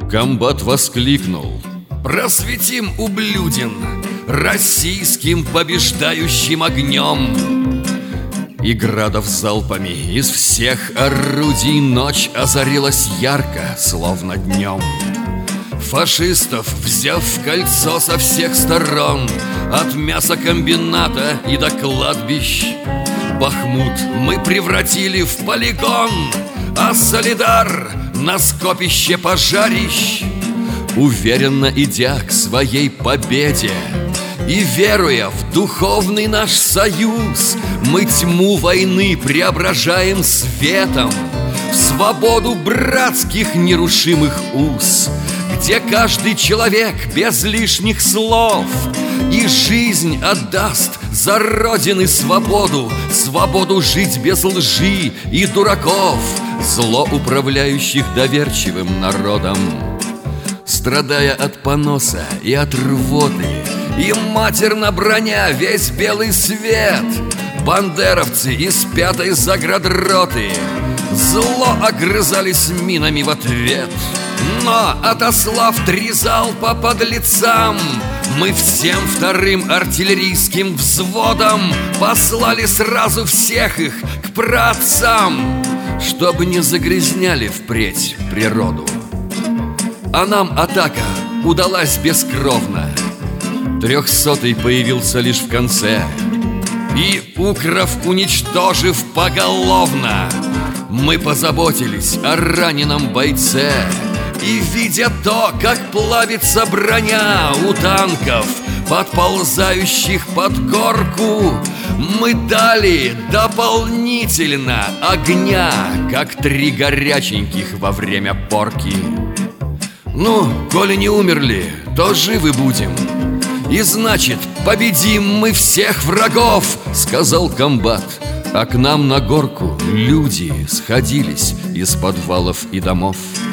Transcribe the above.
Комбат воскликнул: «Просветим, ублюдин, российским побеждающим огнем!» И градов залпами из всех орудий ночь озарилась ярко, словно днем. Фашистов, взяв в кольцо со всех сторон, от мясокомбината и до кладбищ, Бахмут мы превратили в полигон, а Солидар на скопище пожарищ. Уверенно идя к своей победе и веруя в духовный наш союз, мы тьму войны преображаем светом в свободу братских нерушимых уз, где каждый человек без лишних слов и жизнь отдаст за Родины свободу, свободу жить без лжи и дураков, зло управляющих доверчивым народом. Страдая от поноса и от рвоты, и матерно броня весь белый свет, бандеровцы из 5-й заградроты зло огрызались минами в ответ. Но, отослав 3 залпа подлецам, мы всем 2-м артиллерийским взводом послали сразу всех их к праотцам, чтобы не загрязняли впредь природу. А нам атака удалась бескровно. 300-й появился лишь в конце, и, укров уничтожив поголовно, мы позаботились о раненом бойце. И, видя то, как плавится броня у танков, подползающих под горку, мы дали дополнительно огня, как 3 горяченьких во время порки. Ну, коли не умерли, то живы будем, и значит, победим мы всех врагов, сказал комбат. А к нам на горку люди сходились из подвалов и домов.